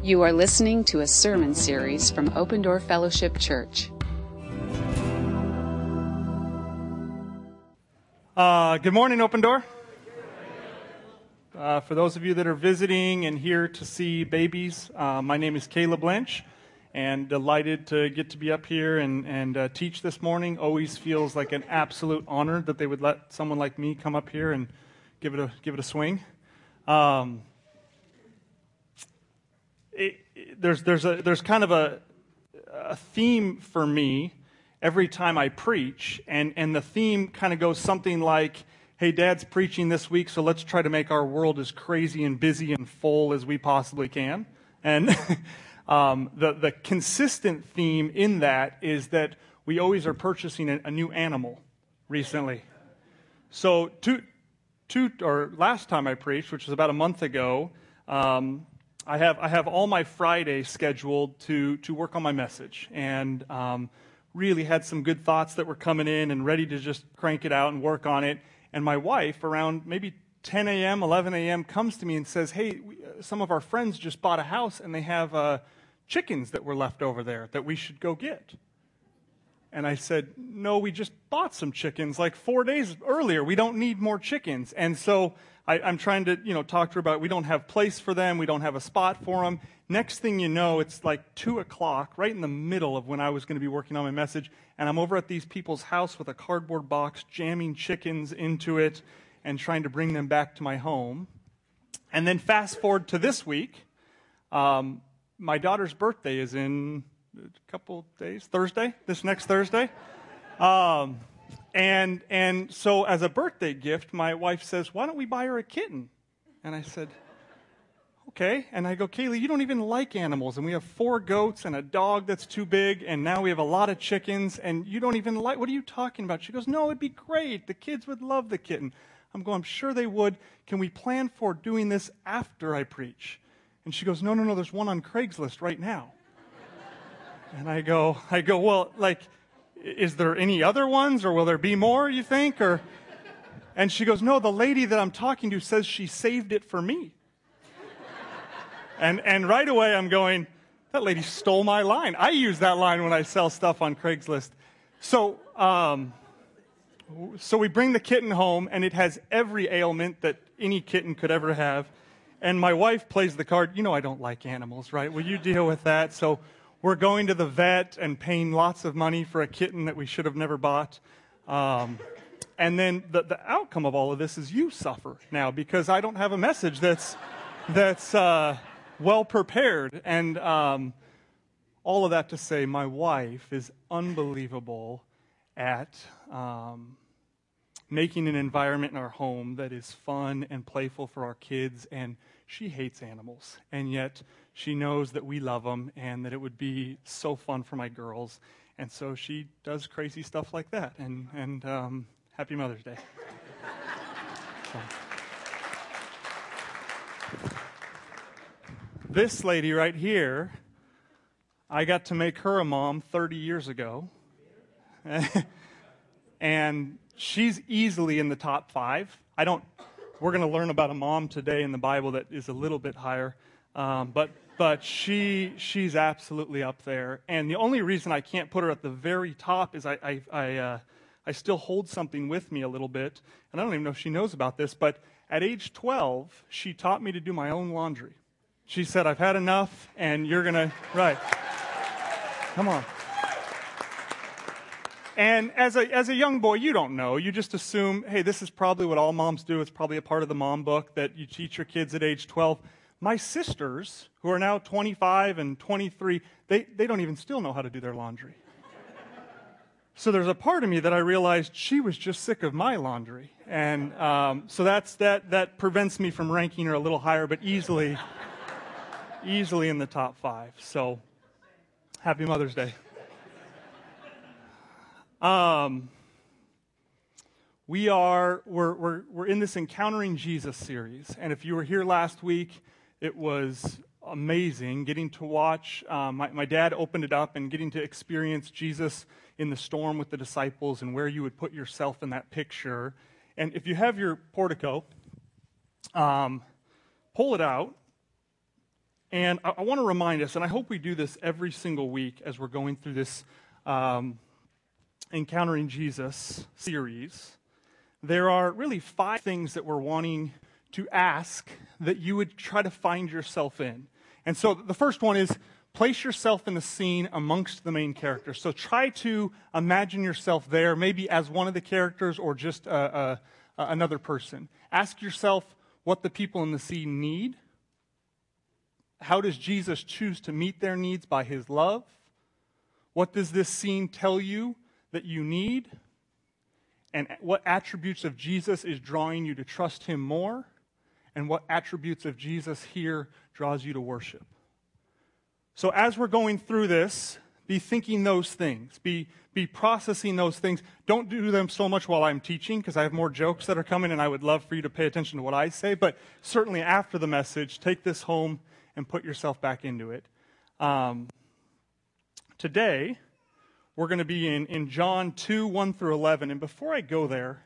You are listening to a sermon series from Open Door Fellowship Church. Good morning, Open Door. For those of you that are visiting and here to see babies, my name is Caleb Lynch, and delighted to get to be up here and teach this morning. Always feels like an absolute honor that they would let someone like me come up here and give it a swing. There's kind of a theme for me every time I preach, and the theme kind of goes something like, hey, Dad's preaching this week, so let's try to make our world as crazy and busy and full as we possibly can. And the consistent theme in that is that we always are purchasing a new animal recently. So last time I preached, which was about a month ago, I have all my Fridays scheduled to work on my message, and really had some good thoughts that were coming in and ready to just crank it out and work on it. And my wife, around maybe 10 a.m., 11 a.m., comes to me and says, hey, some of our friends just bought a house and they have chickens that were left over there that we should go get. And I said, no, we just bought some chickens like 4 days earlier. We don't need more chickens. And so I'm trying to, talk to her about, we don't have place for them. We don't have a spot for them. Next thing you know, it's like 2 o'clock, right in the middle of when I was going to be working on my message. And I'm over at these people's house with a cardboard box, jamming chickens into it and trying to bring them back to my home. And then fast forward to this week. My daughter's birthday is in a couple days, this next Thursday. And so as a birthday gift, my wife says, why don't we buy her a kitten? And I said, okay. And I go, Kaylee, you don't even like animals. And we have 4 goats and a dog that's too big. And now we have a lot of chickens. And you don't even like, what are you talking about? She goes, no, it'd be great. The kids would love the kitten. I'm going, I'm sure they would. Can we plan for doing this after I preach? And she goes, no, there's one on Craigslist right now. And I go, well, is there any other ones, or will there be more, you think? And she goes, no, the lady that I'm talking to says she saved it for me. And right away I'm going, that lady stole my line. I use that line when I sell stuff on Craigslist. So we bring the kitten home, and it has every ailment that any kitten could ever have. And my wife plays the card, I don't like animals, right? Will you deal with that? So we're going to the vet and paying lots of money for a kitten that we should have never bought. And then the outcome of all of this is you suffer now, because I don't have a message that's well prepared. And all of that to say, my wife is unbelievable at making an environment in our home that is fun and playful for our kids. And she hates animals, and yet she knows that we love them and that it would be so fun for my girls. And so she does crazy stuff like that. And happy Mother's Day. So. This lady right here, I got to make her a mom 30 years ago. And she's easily in the top 5. We're going to learn about a mom today in the Bible that is a little bit higher. But she's absolutely up there. And the only reason I can't put her at the very top is I still hold something with me a little bit. And I don't even know if she knows about this, but at age 12, she taught me to do my own laundry. She said, I've had enough, and you're going to, right. Come on. And as a young boy, you don't know. You just assume, hey, this is probably what all moms do. It's probably a part of the mom book that you teach your kids at age 12. My sisters, who are now 25 and 23, they don't even still know how to do their laundry. So there's a part of me that I realized she was just sick of my laundry. And so that prevents me from ranking her a little higher, but easily in the top 5. So happy Mother's Day. We're in this Encountering Jesus series, and if you were here last week, it was amazing getting to watch. My dad opened it up and getting to experience Jesus in the storm with the disciples and where you would put yourself in that picture. And if you have your portico, pull it out. And I want to remind us, and I hope we do this every single week as we're going through this Encountering Jesus series, there are really 5 things that we're wanting to ask that you would try to find yourself in. And so the first one is, place yourself in the scene amongst the main characters. So try to imagine yourself there, maybe as one of the characters or just another person. Ask yourself what the people in the scene need. How does Jesus choose to meet their needs by his love? What does this scene tell you that you need? And what attributes of Jesus is drawing you to trust him more? And what attributes of Jesus here draws you to worship? So as we're going through this, be thinking those things. Be processing those things. Don't do them so much while I'm teaching, because I have more jokes that are coming, and I would love for you to pay attention to what I say. But certainly after the message, take this home and put yourself back into it. Today, we're going to be in John 2, 1 through 11. And before I go there,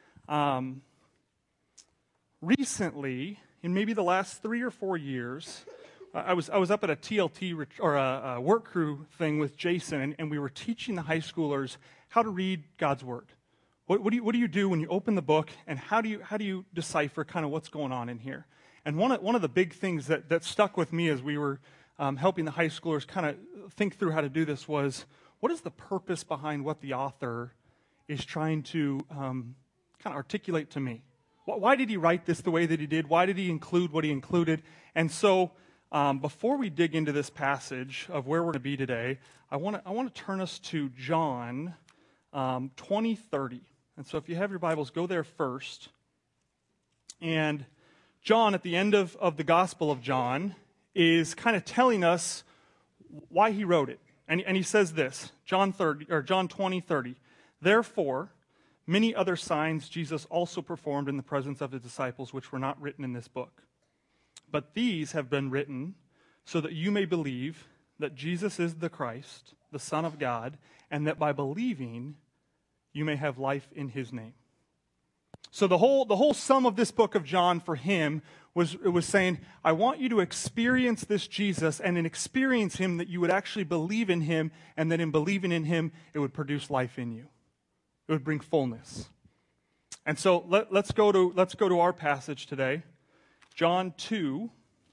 recently, in maybe the last 3 or 4 years, I was up at a TLT or a work crew thing with Jason, and we were teaching the high schoolers how to read God's Word. What do you do when you open the book, and how do you decipher kind of what's going on in here? And one of the big things that stuck with me as we were helping the high schoolers kind of think through how to do this was, what is the purpose behind what the author is trying to kind of articulate to me? Why did he write this the way that he did? Why did he include what he included? And so before we dig into this passage of where we're going to be today, I want to turn us to John 20:30. And so if you have your Bibles, go there first. And John, at the end of the Gospel of John, is kind of telling us why he wrote it. And he says this, John 20:30. Therefore, many other signs Jesus also performed in the presence of his disciples, which were not written in this book. But these have been written so that you may believe that Jesus is the Christ, the Son of God, and that by believing you may have life in his name. So the whole sum of this book of John for him was saying, I want you to experience this Jesus, and in experience him that you would actually believe in him, and that in believing in him it would produce life in you. It would bring fullness. And so let's go to our passage today, John 2,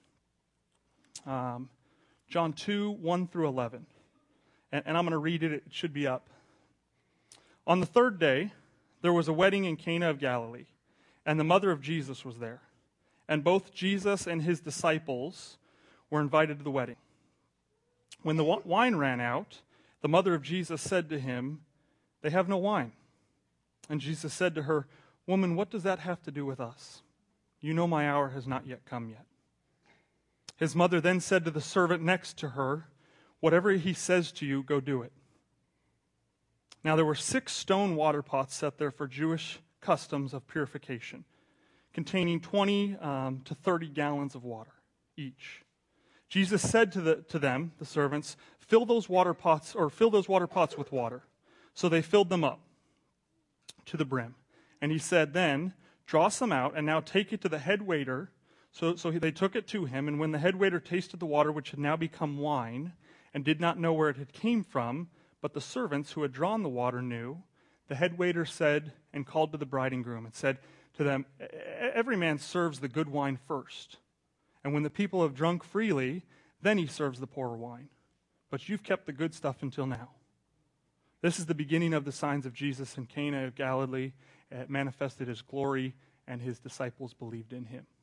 1 through 11. And I'm going to read it. It should be up. On the 3rd day, there was a wedding in Cana of Galilee, and the mother of Jesus was there. And both Jesus and his disciples were invited to the wedding. When the wine ran out, the mother of Jesus said to him, "They have no wine." And Jesus said to her, "Woman, what does that have to do with us? You know my hour has not yet come yet." His mother then said to the servant next to her, "Whatever he says to you, go do it." Now there were 6 stone water pots set there for Jewish customs of purification, containing 20 to 30 gallons of water each. Jesus said to them, the servants, fill those water pots with water. So they filled them up to the brim. And he said, then, draw some out, and now take it to the head waiter. So they took it to him, and when the head waiter tasted the water, which had now become wine, and did not know where it had came from, but the servants who had drawn the water knew, the head waiter said, and called to the bride and groom, and said to them, every man serves the good wine first, and when the people have drunk freely, then he serves the poorer wine. But you've kept the good stuff until now. This is the beginning of the signs of Jesus in Cana of Galilee. It manifested his glory, and his disciples believed in him.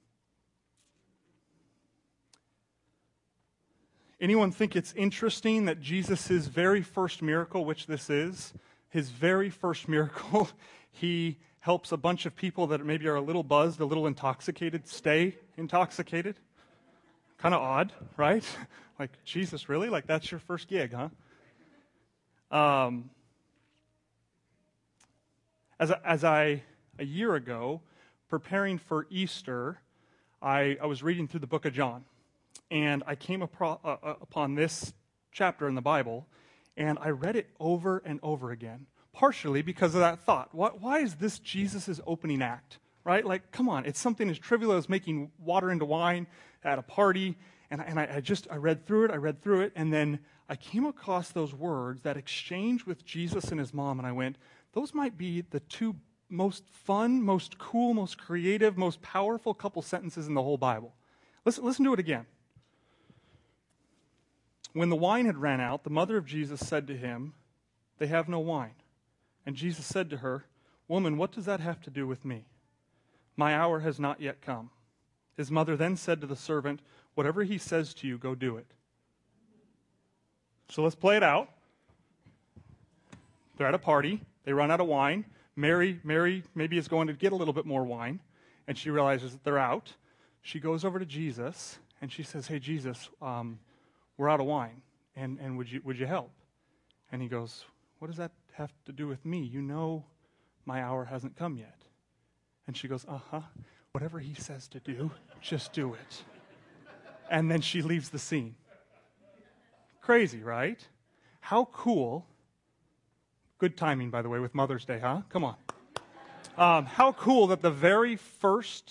Anyone think it's interesting that Jesus' very first miracle, which this is, his very first miracle, he helps a bunch of people that maybe are a little buzzed, a little intoxicated, stay intoxicated? Kind of odd, right? Like, Jesus, really? Like, that's your first gig, huh? A year ago, preparing for Easter, I was reading through the book of John. And I came upon this chapter in the Bible, and I read it over and over again, partially because of that thought. Why is this Jesus' opening act? right? Like, come on, it's something as trivial as making water into wine at a party. And I read through it, and then I came across those words, that exchange with Jesus and his mom, and I went, those might be the two most fun, most cool, most creative, most powerful couple sentences in the whole Bible. Listen to it again. When the wine had ran out, the mother of Jesus said to him, "They have no wine." And Jesus said to her, "Woman, what does that have to do with me? My hour has not yet come." His mother then said to the servant, "Whatever he says to you, go do it." So let's play it out. They're at a party. They run out of wine. Mary maybe is going to get a little bit more wine, and she realizes that they're out. She goes over to Jesus, and she says, "Hey, Jesus, we're out of wine, and would you help?" And he goes, "What does that have to do with me? You know my hour hasn't come yet." And she goes, "Whatever he says to do, just do it." And then she leaves the scene. Crazy, right? How cool. Good timing, by the way, with Mother's Day, huh? Come on. How cool that the very first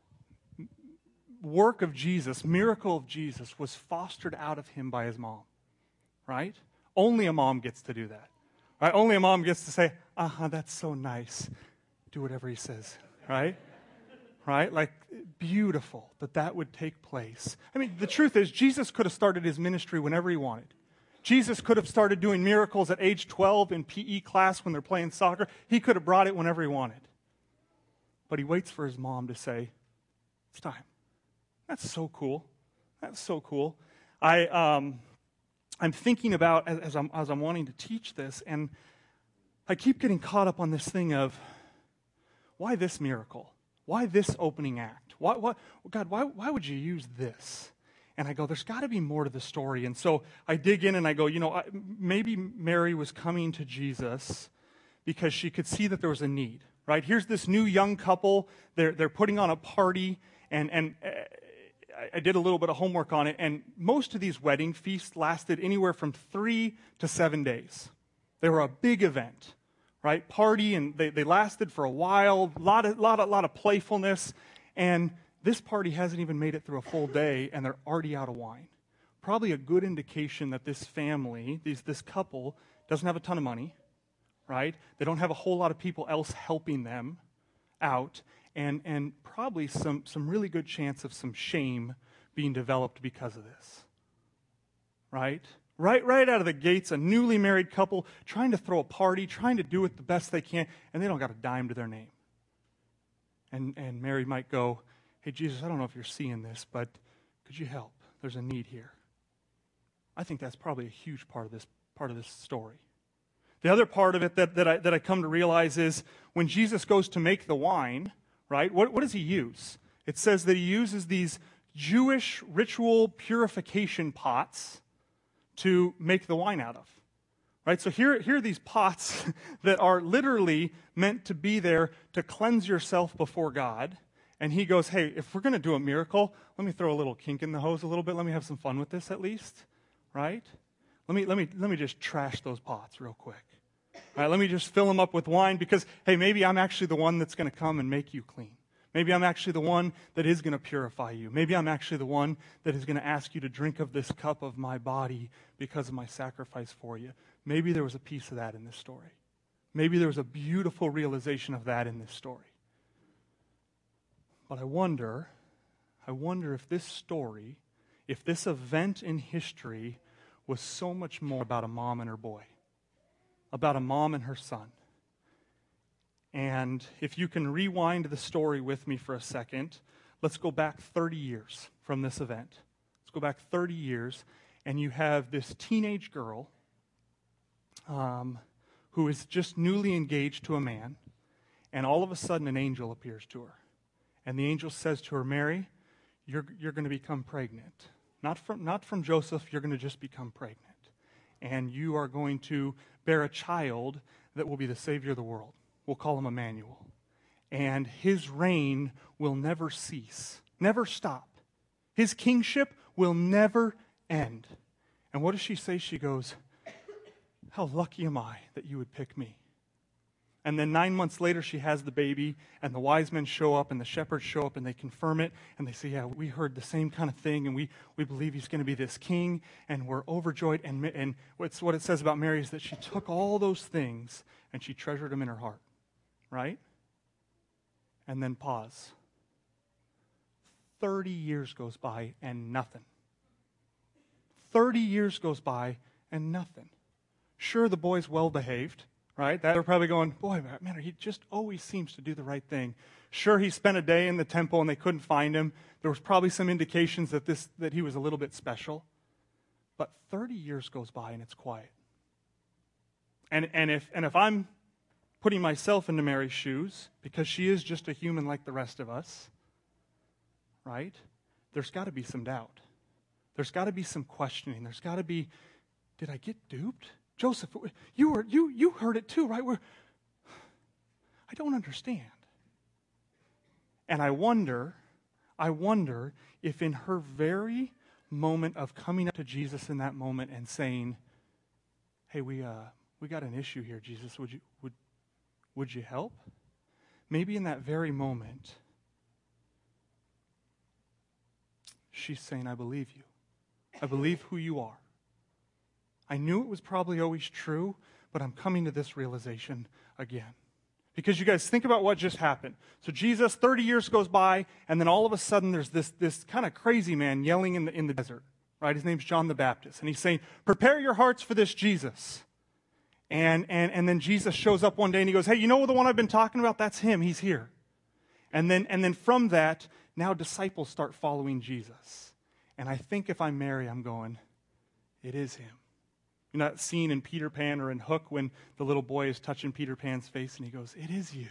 work of Jesus, miracle of Jesus, was fostered out of him by his mom, right? Only a mom gets to do that, right? Only a mom gets to say, "That's so nice. Do whatever he says," right? Right? Like, beautiful that would take place. I mean, the truth is, Jesus could have started his ministry whenever he wanted. Jesus could have started doing miracles at age 12 in PE class when they're playing soccer. He could have brought it whenever he wanted. But he waits for his mom to say, "It's time." That's so cool. That's so cool. I'm thinking about, as I'm wanting to teach this, and I keep getting caught up on this thing of, why this miracle? Why this opening act? God, why would you use this? And I go, there's got to be more to the story. And so I dig in and I go, maybe Mary was coming to Jesus because she could see that there was a need, right? Here's this new young couple. They're putting on a party, and I did a little bit of homework on it, and most of these wedding feasts lasted anywhere from 3 to 7 days. They were a big event, right? Party, and they lasted for a while, a lot of playfulness, and this party hasn't even made it through a full day, and they're already out of wine. Probably a good indication that this family, this couple, doesn't have a ton of money, right? They don't have a whole lot of people else helping them out, and probably some really good chance of some shame being developed because of this, right? Right out of the gates, a newly married couple trying to throw a party, trying to do it the best they can, and they don't got a dime to their name. And Mary might go, "Hey, Jesus, I don't know if you're seeing this, but could you help? There's a need here." I think that's probably a huge part of this story. The other part of it that I come to realize is when Jesus goes to make the wine, right, what does he use? It says that he uses these Jewish ritual purification pots to make the wine out of. Right? So here are these pots that are literally meant to be there to cleanse yourself before God. And he goes, "Hey, if we're going to do a miracle, let me throw a little kink in the hose a little bit. Let me have some fun with this at least." Right? Let me just trash those pots real quick. All right, let me just fill them up with wine because, hey, maybe I'm actually the one that's going to come and make you clean. Maybe I'm actually the one that is going to purify you. Maybe I'm actually the one that is going to ask you to drink of this cup of my body because of my sacrifice for you. Maybe there was a piece of that in this story. Maybe there was a beautiful realization of that in this story. But I wonder if this story, if this event in history was so much more about a mom and her boy, about a mom and her son. And if you can rewind the story with me for a second, let's go back 30 years from this event. Let's go back 30 years, and you have this teenage girl who is just newly engaged to a man, and all of a sudden an angel appears to her. And the angel says to her, "Mary, you're going to become pregnant. Not from Joseph, you're going to just become pregnant. And you are going to bear a child that will be the Savior of the world. We'll call him Emmanuel. And his reign will never cease, never stop. His kingship will never end." And what does she say? She goes, "How lucky am I that you would pick me?" And then 9 months later, she has the baby, and the wise men show up, and the shepherds show up, and they confirm it, and they say, yeah, we heard the same kind of thing, and we believe he's going to be this king, and we're overjoyed. And what it says about Mary is that she took all those things, and she treasured them in her heart, right? And then pause. 30 years goes by, and nothing. 30 years goes by, and nothing. Sure, the boy's well-behaved, right? They're probably going, boy, man, he just always seems to do the right thing. Sure, he spent a day in the temple and they couldn't find him. There was probably some indications that he was a little bit special. But 30 years goes by and it's quiet. And if I'm putting myself into Mary's shoes, because she is just a human like the rest of us, right? There's got to be some doubt. There's got to be some questioning. There's got to be, did I get duped? Joseph, you heard it too, right? I don't understand. And I wonder if in her very moment of coming up to Jesus in that moment and saying, hey, we got an issue here, Jesus, would you help? Maybe in that very moment, she's saying, I believe you. I believe who you are. I knew it was probably always true, but I'm coming to this realization again. Because you guys, think about what just happened. So Jesus, 30 years goes by, and then all of a sudden there's this kind of crazy man yelling in the desert, right? His name's John the Baptist. And he's saying, prepare your hearts for this Jesus. And then Jesus shows up one day and he goes, hey, you know the one I've been talking about? That's him. He's here. And then from that, now disciples start following Jesus. And I think if I'm Mary, I'm going, it is him. You know that scene in Peter Pan or in Hook when the little boy is touching Peter Pan's face and he goes, it is you.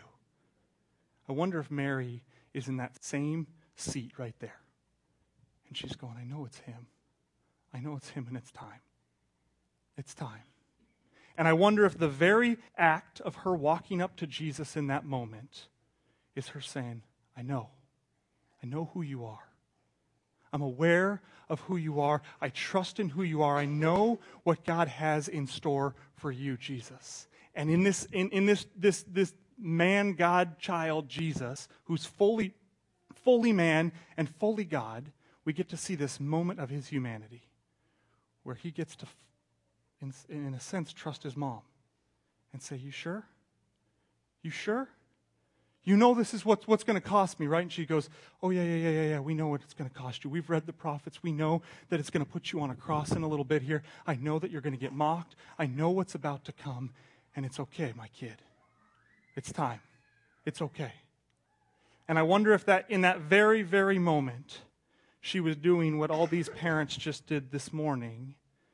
I wonder if Mary is in that same seat right there. And she's going, I know it's him. I know it's him and it's time. It's time. And I wonder if the very act of her walking up to Jesus in that moment is her saying, I know who you are. I'm aware of who you are. I trust in who you are. I know what God has in store for you, Jesus. And in this man, God, child, Jesus, who's fully man and fully God, we get to see this moment of his humanity where he gets to, in a sense, trust his mom and say, you sure? You sure? You know this is what's going to cost me, right? And she goes, oh, yeah, we know what it's going to cost you. We've read the prophets. We know that it's going to put you on a cross in a little bit here. I know that you're going to get mocked. I know what's about to come, and it's okay, my kid. It's time. It's okay. And I wonder if that in that very, very moment, she was doing what all these parents just did this morning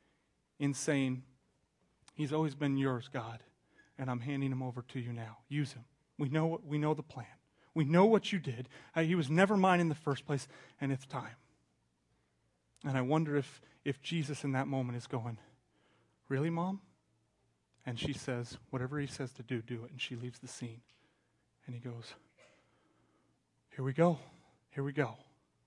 in saying, he's always been yours, God, and I'm handing him over to you now. Use him. We know the plan. We know what you did. He was never mine in the first place, and it's time. And I wonder if Jesus in that moment is going, really, Mom? And she says, whatever he says to do it. And she leaves the scene. And he goes, here we go. Here we go.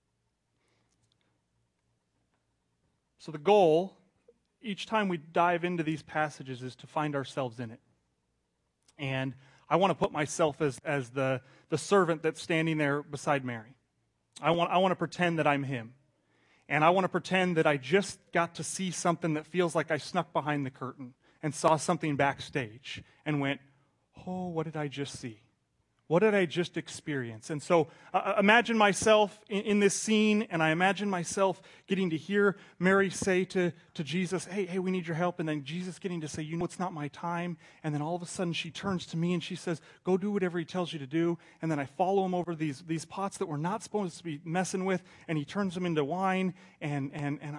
So the goal, each time we dive into these passages, is to find ourselves in it. And I want to put myself as the servant that's standing there beside Mary. I want to pretend that I'm him. And I want to pretend that I just got to see something that feels like I snuck behind the curtain and saw something backstage and went, oh, what did I just see? What did I just experience? And so imagine myself in this scene, and I imagine myself getting to hear Mary say to Jesus, hey, we need your help. And then Jesus getting to say, you know, it's not my time. And then all of a sudden she turns to me and she says, go do whatever he tells you to do. And then I follow him over these pots that we're not supposed to be messing with, and he turns them into wine. And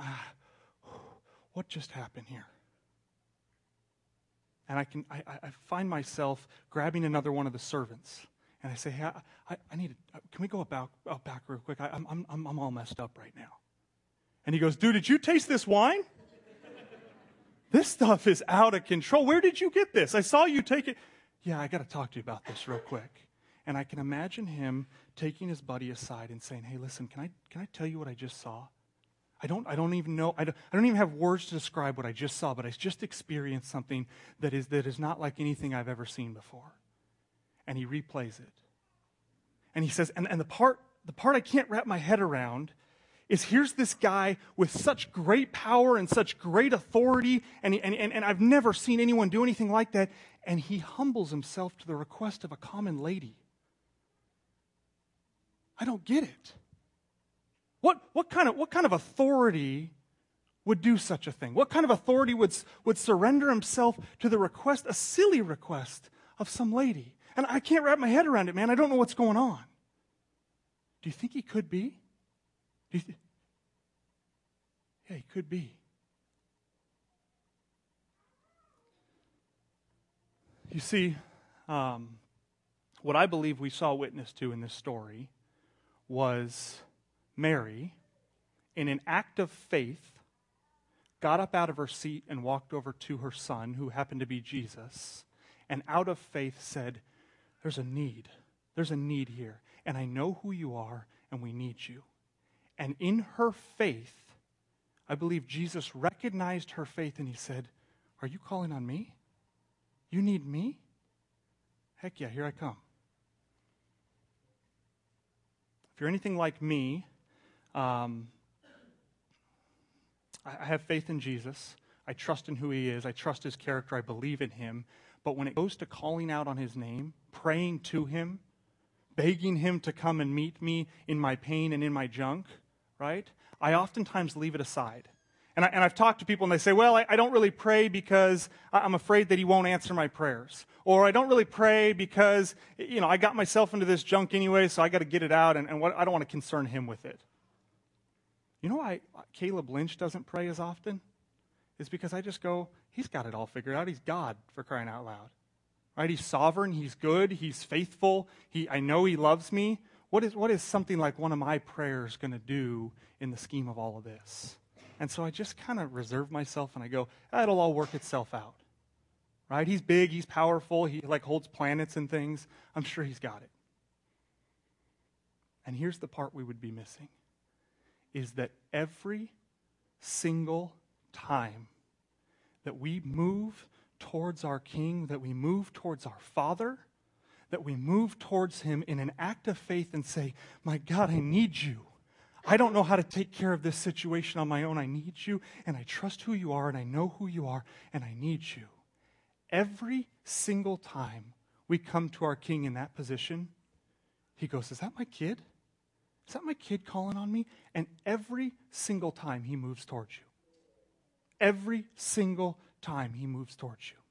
what just happened here? And I find myself grabbing another one of the servants. And I say, hey, I need to, can we go back real quick? I'm all messed up right now. And he goes, dude, did you taste this wine? This stuff is out of control. Where did you get this? I saw you take it. Yeah, I got to talk to you about this real quick. And I can imagine him taking his buddy aside and saying, hey, listen, can I tell you what I just saw? I don't even know. I don't even have words to describe what I just saw, but I just experienced something that is not like anything I've ever seen before. And he replays it. And he says, and the part I can't wrap my head around is here's this guy with such great power and such great authority, and I've never seen anyone do anything like that, and he humbles himself to the request of a common lady. I don't get it. What kind of authority would do such a thing? What kind of authority would surrender himself to the request, a silly request of some lady? And I can't wrap my head around it, man. I don't know what's going on. Do you think he could be? Yeah, he could be. You see, what I believe we saw witness to in this story was Mary, in an act of faith, got up out of her seat and walked over to her son, who happened to be Jesus, and out of faith said, there's a need. There's a need here. And I know who you are, and we need you. And in her faith, I believe Jesus recognized her faith, and he said, are you calling on me? You need me? Heck yeah, here I come. If you're anything like me, I have faith in Jesus. I trust in who he is. I trust his character. I believe in him. But when it goes to calling out on his name, praying to him, begging him to come and meet me in my pain and in my junk, right? I oftentimes leave it aside. And I've talked to people and they say, well, I don't really pray because I'm afraid that he won't answer my prayers. Or I don't really pray because, I got myself into this junk anyway, so I got to get it out, and I don't want to concern him with it. You know why Caleb Lynch doesn't pray as often? It's because I just go, he's got it all figured out. He's God, for crying out loud. Right? He's sovereign. He's good. He's faithful. I know he loves me. What is something like one of my prayers going to do in the scheme of all of this? And so I just kind of reserve myself and I go, it'll all work itself out. Right? He's big. He's powerful. He holds planets and things. I'm sure he's got it. And here's the part we would be missing, is that every single time that we move towards our King, that we move towards our Father, that we move towards him in an act of faith and say, my God, I need you. I don't know how to take care of this situation on my own. I need you, and I trust who you are, and I know who you are, and I need you. Every single time we come to our King in that position, he goes, is that my kid? Is that my kid calling on me? And every single time he moves towards you. Every single time he moves towards you.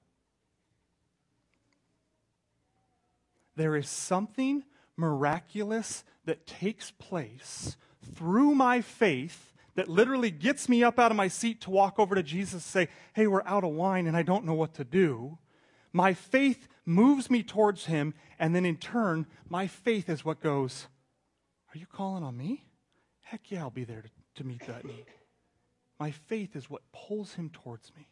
There is something miraculous that takes place through my faith that literally gets me up out of my seat to walk over to Jesus and say, hey, we're out of wine and I don't know what to do. My faith moves me towards him, and then in turn, my faith is what goes, are you calling on me? Heck yeah, I'll be there to meet that need. My faith is what pulls him towards me.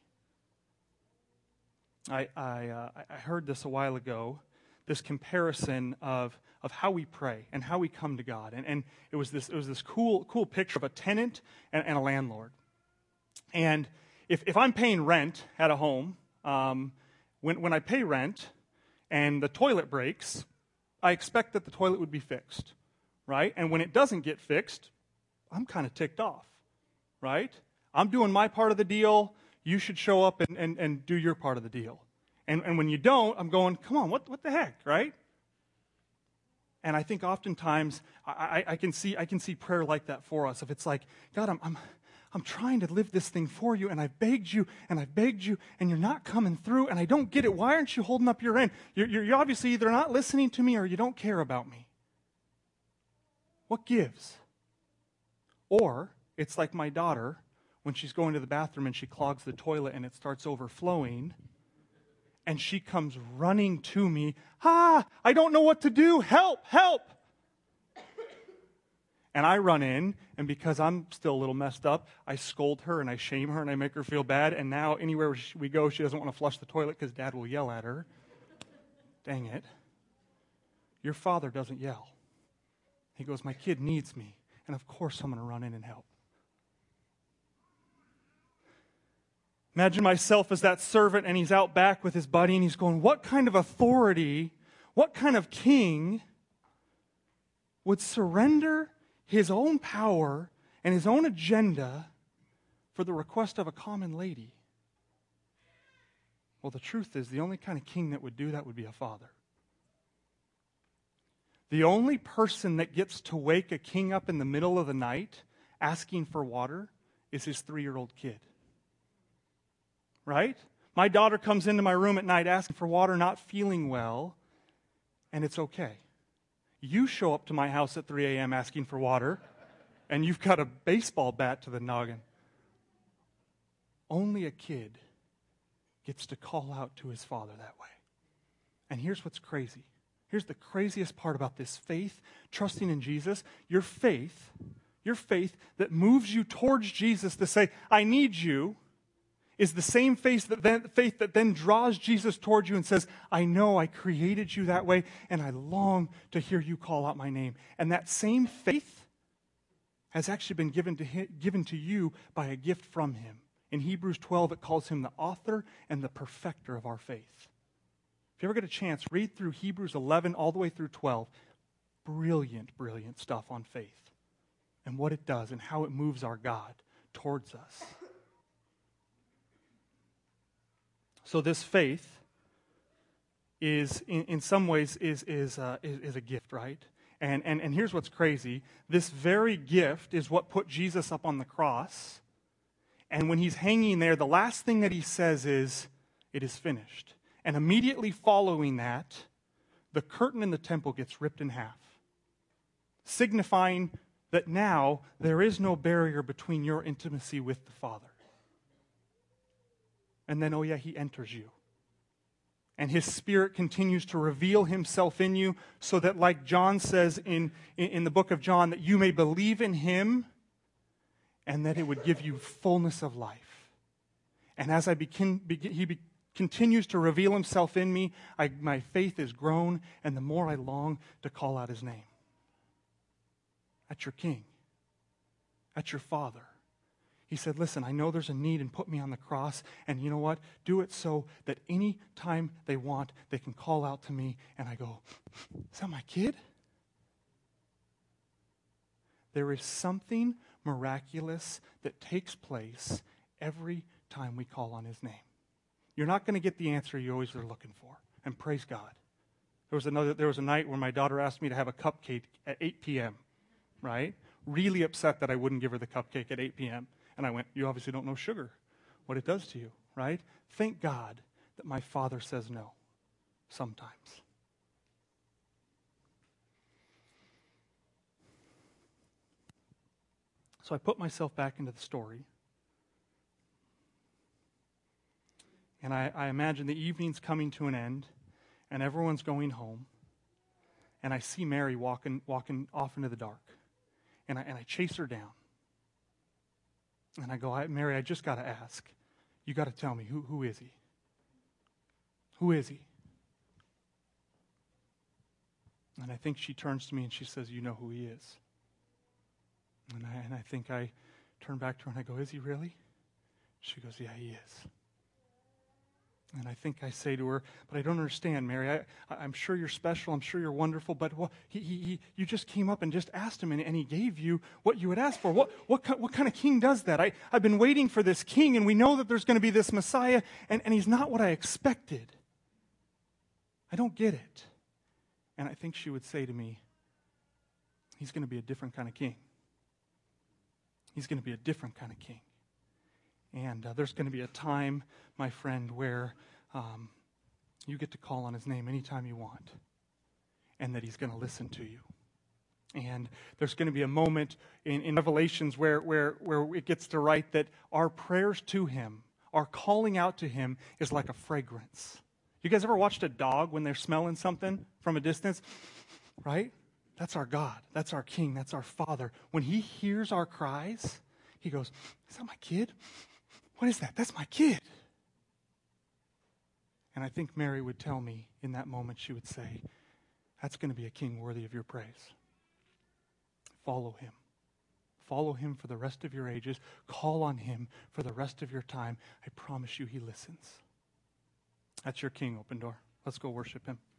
I heard this a while ago, this comparison of how we pray and how we come to God. And it was this cool picture of a tenant and a landlord. And if I'm paying rent at a home, when I pay rent and the toilet breaks, I expect that the toilet would be fixed, right? And when it doesn't get fixed, I'm kind of ticked off, right? I'm doing my part of the deal. You should show up and do your part of the deal. And when you don't, I'm going, come on, what the heck, right? And I think oftentimes I can see prayer like that for us. If it's like, God, I'm trying to live this thing for you, and I've begged you, and you're not coming through, and I don't get it. Why aren't you holding up your end? You're obviously either not listening to me or you don't care about me. What gives? Or it's like my daughter when she's going to the bathroom and she clogs the toilet and it starts overflowing. And she comes running to me, I don't know what to do, help. And I run in, and because I'm still a little messed up, I scold her and I shame her and I make her feel bad. And now anywhere we go, she doesn't want to flush the toilet because Dad will yell at her. Dang it. Your father doesn't yell. He goes, my kid needs me. And of course I'm going to run in and help. Imagine myself as that servant, and he's out back with his buddy, and he's going, what kind of authority What kind of king would surrender his own power and his own agenda for the request of a common lady? Well, the truth is, the only kind of king that would do that would be a father. The only person that gets to wake a king up in the middle of the night asking for water is his 3-year-old kid. Right? My daughter comes into my room at night asking for water, not feeling well, and it's okay. You show up to my house at 3 a.m. asking for water, and you've got a baseball bat to the noggin. Only a kid gets to call out to his father that way. And here's what's crazy. Here's the craziest part about this faith, trusting in Jesus. Your faith that moves you towards Jesus to say, I need you, is the same faith that then draws Jesus towards you and says, I know I created you that way, and I long to hear you call out my name. And that same faith has actually been given to you by a gift from him. In Hebrews 12, it calls him the author and the perfecter of our faith. If you ever get a chance, read through Hebrews 11 all the way through 12. Brilliant, brilliant stuff on faith and what it does and how it moves our God towards us. So this faith is, in some ways, is a gift, right? And here's what's crazy. This very gift is what put Jesus up on the cross. And when he's hanging there, the last thing that he says is, it is finished. And immediately following that, the curtain in the temple gets ripped in half, signifying that now there is no barrier between your intimacy with the Father. And then, oh yeah, he enters you. And his Spirit continues to reveal himself in you so that, like John says in the book of John, that you may believe in him and that it would give you fullness of life. And as he continues to reveal himself in me, my faith is grown, and the more I long to call out his name. That's your King. That's your Father. He said, listen, I know there's a need, and put me on the cross, and you know what? Do it so that any time they want, they can call out to me, and I go, is that my kid? There is something miraculous that takes place every time we call on his name. You're not going to get the answer you always are looking for, and praise God. There was a night where my daughter asked me to have a cupcake at 8 p.m., right? Really upset that I wouldn't give her the cupcake at 8 p.m., and I went, you obviously don't know sugar, what it does to you, right? Thank God that my Father says no sometimes. So I put myself back into the story. And I imagine the evening's coming to an end, and everyone's going home. And I see Mary walking off into the dark. And I chase her down. And I go, Mary, I just got to ask. You got to tell me, who is he? Who is he? And I think she turns to me and she says, you know who he is. And I think I turn back to her and I go, is he really? She goes, yeah, he is. And I think I say to her, but I don't understand, Mary. I'm sure you're special. I'm sure you're wonderful. But you just came up and just asked him, and he gave you what you had asked for. What kind of king does that? I've been waiting for this king, and we know that there's going to be this Messiah, and he's not what I expected. I don't get it. And I think she would say to me, he's going to be a different kind of king. He's going to be a different kind of king. And there's going to be a time, my friend, where you get to call on his name anytime you want, and that he's going to listen to you. And there's going to be a moment in Revelations where it gets to write that our prayers to him, our calling out to him, is like a fragrance. You guys ever watched a dog when they're smelling something from a distance? Right? That's our God. That's our King. That's our Father. When he hears our cries, he goes, is that my kid? What is that? That's my kid. And I think Mary would tell me in that moment, she would say, that's going to be a king worthy of your praise. Follow him. Follow him for the rest of your ages. Call on him for the rest of your time. I promise you he listens. That's your King, Open Door. Let's go worship him.